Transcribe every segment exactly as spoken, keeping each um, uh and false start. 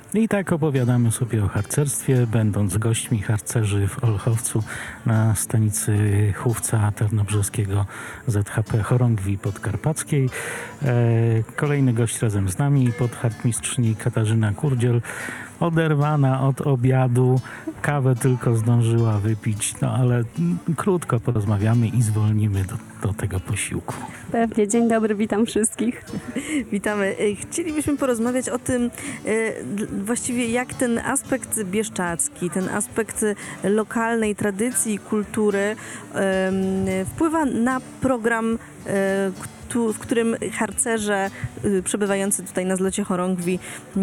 I tak opowiadamy sobie o harcerstwie, będąc gośćmi harcerzy w Olchowcu na stanicy Chówca Tarnobrzeskiego Z H P Chorągwi Podkarpackiej. E, kolejny gość razem z nami, podharcmistrzyni Katarzyna Kurdziel, oderwana od obiadu, kawę tylko zdążyła wypić, no ale krótko porozmawiamy i zwolnimy do, do tego posiłku. Pewnie. Dzień dobry, witam wszystkich. Witamy. Chcielibyśmy porozmawiać o tym właściwie, jak ten aspekt bieszczacki, ten aspekt lokalnej tradycji i kultury wpływa na program, w którym harcerze przebywający tutaj na zlocie Chorągwi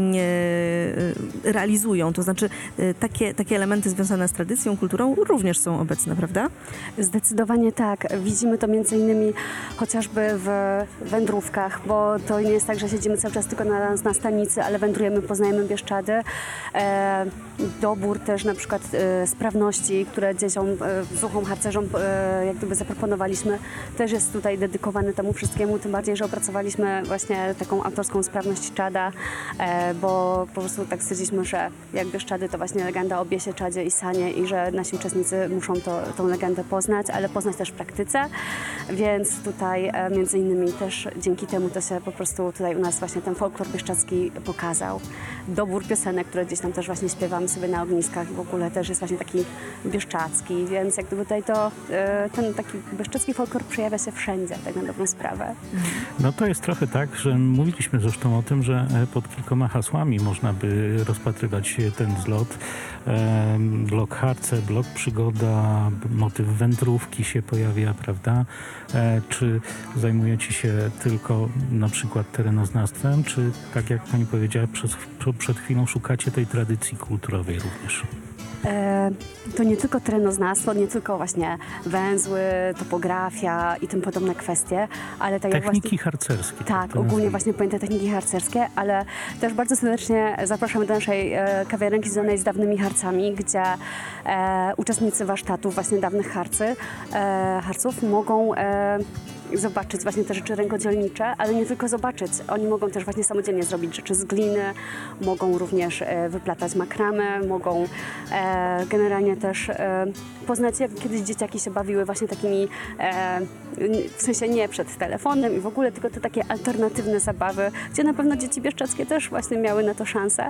realizują. To znaczy takie, takie elementy związane z tradycją, kulturą również są obecne, prawda? Zdecydowanie tak. Widzimy to między innymi chociażby w wędrówkach, bo to nie jest tak, że siedzimy cały czas tylko na, na stanicy, ale wędrujemy, poznajemy Bieszczady. E, dobór też na przykład e, sprawności, które dzieciom, e, zuchom harcerzom e, jak gdyby zaproponowaliśmy, też jest tutaj dedykowany temu wszystkiemu, tym bardziej, że opracowaliśmy właśnie taką autorską sprawność czada, e, bo po prostu tak stwierdziliśmy, że jak Bieszczady to właśnie legenda o biesie, czadzie i sanie i że nasi uczestnicy muszą to, tą legendę poznać, ale poznać też w praktyce, więc tutaj e, między innymi też dzięki temu to się po prostu tutaj u nas właśnie ten folklor bieszczacki pokazał. Dobór piosenek, które gdzieś tam też właśnie śpiewamy sobie na ogniskach i w ogóle też jest właśnie taki bieszczacki, więc jak gdyby tutaj to e, ten taki bieszczacki folklor przejawia się wszędzie, tak na dobrą sprawę. No to jest trochę tak, że mówiliśmy zresztą o tym, że pod kilkoma hasłami można by rozpatrywać ten zlot. Blok harce, blok przygoda, motyw wędrówki się pojawia, prawda? Czy zajmujecie się tylko na przykład terenoznawstwem, czy tak jak pani powiedziała przed, przed chwilą szukacie tej tradycji kulturowej również? To nie tylko terenoznawstwo, nie tylko właśnie węzły, topografia i tym podobne kwestie, ale tak jak Techniki właśnie, harcerskie. Tak, ogólnie właśnie pojęte techniki harcerskie, ale też bardzo serdecznie zapraszamy do naszej e, kawiarenki związanej z dawnymi harcami, gdzie e, uczestnicy warsztatów właśnie dawnych harcy, e, harców mogą e, zobaczyć właśnie te rzeczy rękodzielnicze, ale nie tylko zobaczyć. Oni mogą też właśnie samodzielnie zrobić rzeczy z gliny, mogą również e, wyplatać makramę, mogą e, generalnie też e, poznać, jak kiedyś dzieciaki się bawiły właśnie takimi, e, w sensie nie przed telefonem i w ogóle, tylko te takie alternatywne zabawy, gdzie na pewno dzieci bieszczackie też właśnie miały na to szansę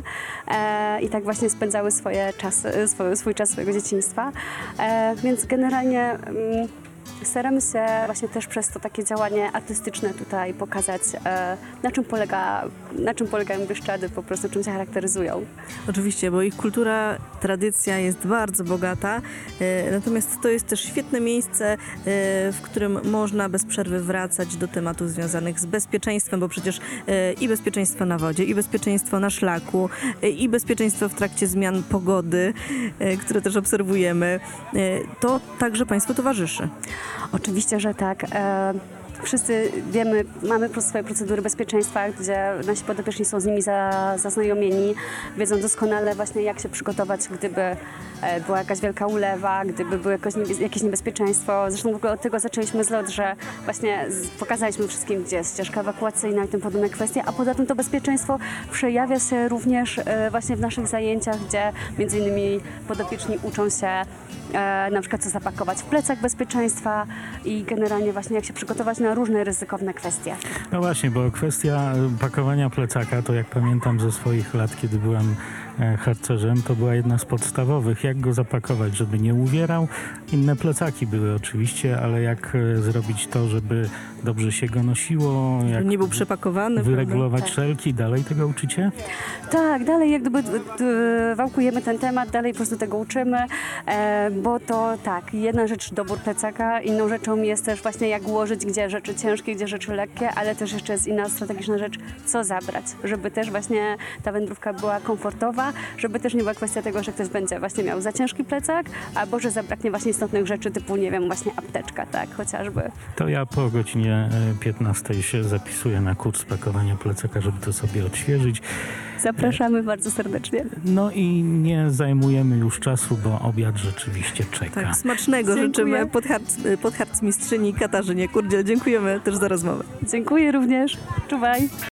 e, i tak właśnie spędzały swoje czasy, swój, swój czas swojego dzieciństwa. E, więc generalnie mm, staramy się właśnie też przez to takie działanie artystyczne tutaj pokazać, e, na czym polega, na czym polegają Bieszczady, po prostu czym się charakteryzują. Oczywiście, bo ich kultura, tradycja jest bardzo bogata, e, natomiast to jest też świetne miejsce, e, w którym można bez przerwy wracać do tematów związanych z bezpieczeństwem, bo przecież e, i bezpieczeństwo na wodzie, i bezpieczeństwo na szlaku, e, i bezpieczeństwo w trakcie zmian pogody, e, które też obserwujemy, e, to także Państwu towarzyszy. Oczywiście, że tak. E, wszyscy wiemy, mamy swoje procedury bezpieczeństwa, gdzie nasi podopieczni są z nimi za, zaznajomieni, wiedzą doskonale właśnie, jak się przygotować, gdyby e, była jakaś wielka ulewa, gdyby było jakoś, jakieś niebezpieczeństwo. Zresztą w ogóle od tego zaczęliśmy zlot, że właśnie z, pokazaliśmy wszystkim, gdzie jest ścieżka ewakuacyjna i tym podobne kwestie, a poza tym to bezpieczeństwo przejawia się również e, właśnie w naszych zajęciach, gdzie między innymi podopieczni uczą się e, na przykład co zapakować w plecach bezpieczeństwa i generalnie właśnie jak się przygotować na różne ryzykowne kwestie. No właśnie, bo kwestia pakowania plecaka, to jak pamiętam ze swoich lat, kiedy byłem harcerzem, to była jedna z podstawowych. Jak go zapakować, żeby nie uwierał? Inne plecaki były oczywiście, ale jak zrobić to, żeby dobrze się go nosiło? Jak nie był przepakowany. wyregulować Tak. szelki? Dalej tego uczycie? Tak, dalej jak gdyby wałkujemy ten temat, dalej po prostu tego uczymy, e, bo to tak, jedna rzecz dobór plecaka, inną rzeczą jest też właśnie jak ułożyć, gdzie rzeczy ciężkie, gdzie rzeczy lekkie, ale też jeszcze jest inna strategiczna rzecz, co zabrać, żeby też właśnie ta wędrówka była komfortowa, żeby też nie była kwestia tego, że ktoś będzie właśnie miał za ciężki plecak, albo że zabraknie właśnie istotnych rzeczy typu, nie wiem, właśnie apteczka, tak, chociażby. To ja po godzinie piętnastej się zapisuję na kurs pakowania plecaka, żeby to sobie odświeżyć. Zapraszamy bardzo serdecznie. No i nie zajmujemy już czasu, bo obiad rzeczywiście czeka. Tak, smacznego Dziękuję. życzymy podharc, podharcmistrzyni Katarzynie Kurdziel. Dziękujemy też za rozmowę. Dziękuję również. Czuwaj.